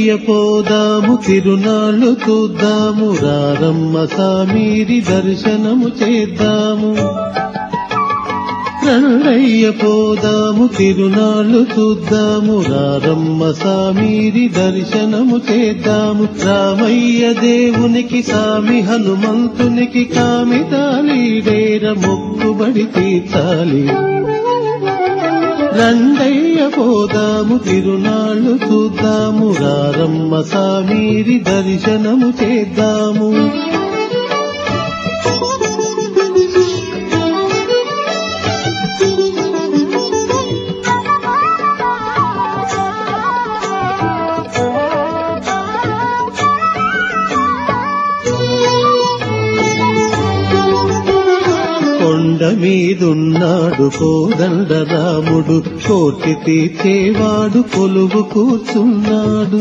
రండయ్య పోదాము తిరునాళ్ళు చూద్దాము రారమ్మ సామీరి దర్శనము చేద్దాము రండయ్య పోదాము తిరునాళ్ళు చూద్దాము రారమ్మ సామీరి దర్శనము చేద్దాము రామయ్య దేవునికి సామి హనుమంతునికి కామితాలీడేర మొక్కుబడి తీర్చాలి రండయ్య పోదాము తిరునాళ్ళు చూద్దాము రారమ్మ సామీరి దర్శనము చేద్దాము కొండ మీదున్నాడు కోదండ రాముడు కోటి తీర్చేవాడు కొలువు కూర్చున్నాడు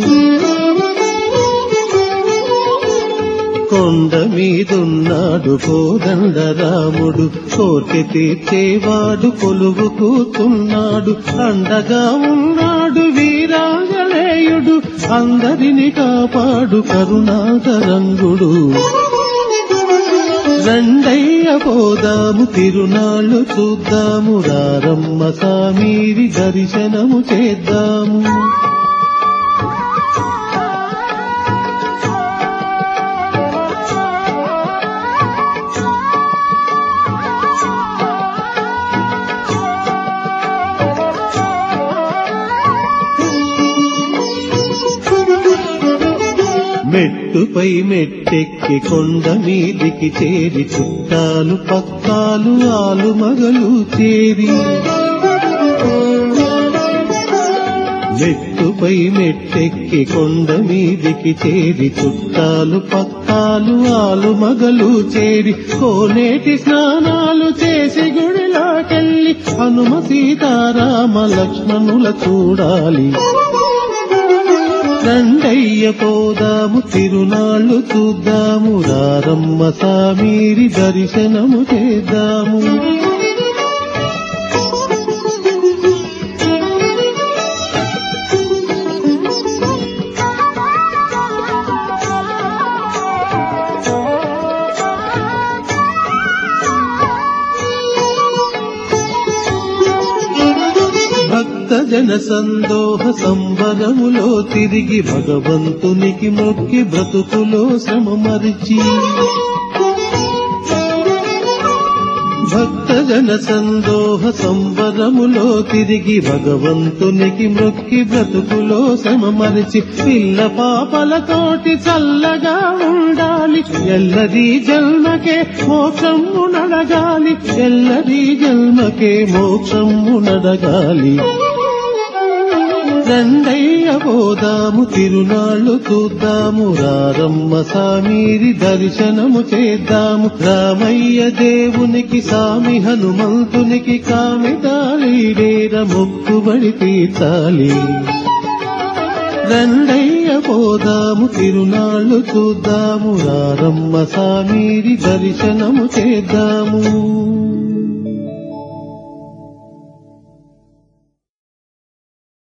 కొండ మీదున్నాడు కోదండ రాముడు కోటి తీర్చేవాడు కొలువు కూర్చున్నాడు అండగా ఉన్నాడు వీరాంజనేయుడు అందరిని కాపాడు కరుణాకరంగుడు రండయ్య పోదాము తిరునాళ్ళు చూద్దాము రారమ్మ సామీరి దర్శనము చేద్దాము మెట్టుపై మెట్టెక్కి కొండ మీదికి చేరి చుట్టాలు పక్కాలు ఆలు మగలు చేరి మెట్టుపై మెట్టెక్కి కొండ మీదికి చేరి చుట్టాలు పక్కాలు ఆలు మగలు చేరి కోనేటి స్నానాలు చేసి గుడిలోకెళ్ళి హనుమ సీతారామ లక్ష్మణుల చూడాలి రండయ్య పోదాము తిరునాళ్ళు చూద్దాము రారమ్మ సామీరి దర్శనము చేద్దాము జన సందోహ సంబరములో తిరిగి భగవంతునికి మొక్కి బ్రతుకులో శ్రమ మరిచి భక్తజన సందోహ సంబరములో తిరిగి భగవంతునికి మొక్కి బ్రతుకులో శ్రమ మరిచి పిల్ల పాపలతోటి చల్లగా ఉండాలి ఎల్లరి జన్మకే మోక్షము నడగాలి ఎల్లరి జన్మకే మోక్షము నడగాలి రండయ్య పోదాము తిరునాళ్ళు చూద్దాము రారమ్మ సామీరి దర్శనము చేద్దాము రామయ్య దేవునికి సామి హనుమంతునికి కామితాలీడేర మొక్కుబడి తీర్చాలి రండయ్య పోదాము తిరునాళ్ళు చూద్దాము రారమ్మ సామీరి దర్శనము చేద్దాము